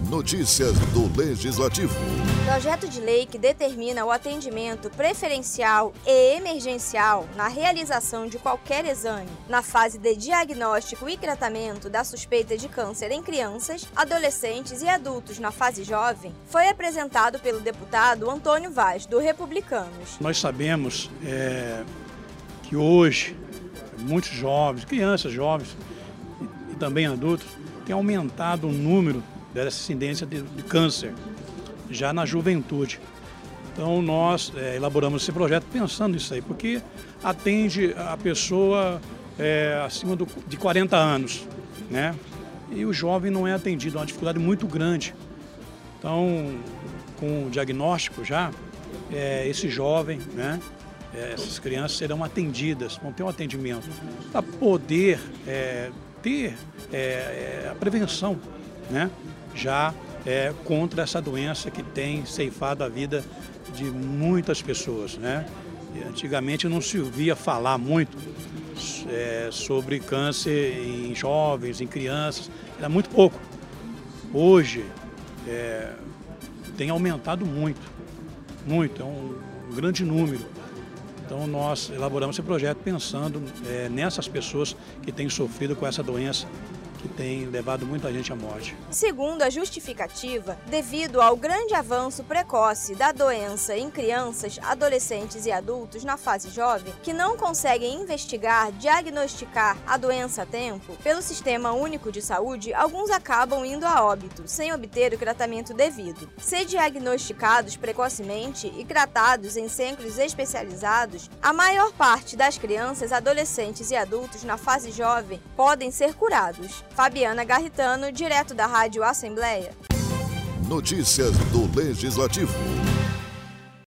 Notícias do Legislativo. Projeto de lei que determina o atendimento preferencial e emergencial na realização de qualquer exame na fase de diagnóstico e tratamento da suspeita de câncer em crianças, adolescentes e adultos na fase jovem foi apresentado pelo deputado Antônio Vaz, do Republicanos. Nós sabemos que hoje muitos jovens, crianças jovens e também adultos, têm aumentado o número dessa incidência de câncer já na juventude. Então nós elaboramos esse projeto pensando nisso aí, porque atende a pessoa acima de 40 anos, né? E o jovem não é atendido, é uma dificuldade muito grande. Então, com o diagnóstico já, esse jovem, né? Essas crianças serão atendidas, vão ter um atendimento para poder ter a prevenção, né? Já contra essa doença que tem ceifado a vida de muitas pessoas, né? Antigamente não se ouvia falar muito sobre câncer em jovens, em crianças, era muito pouco. Hoje tem aumentado muito, é um grande número. Então nós elaboramos esse projeto pensando nessas pessoas que têm sofrido com essa doença, que tem levado muita gente à morte. Segundo a justificativa, devido ao grande avanço precoce da doença em crianças, adolescentes e adultos na fase jovem, que não conseguem investigar, diagnosticar a doença a tempo, pelo Sistema Único de Saúde, alguns acabam indo a óbito, sem obter o tratamento devido. Se diagnosticados precocemente e tratados em centros especializados, a maior parte das crianças, adolescentes e adultos na fase jovem podem ser curados. Fabiana Garritano, direto da Rádio Assembleia. Notícias do Legislativo.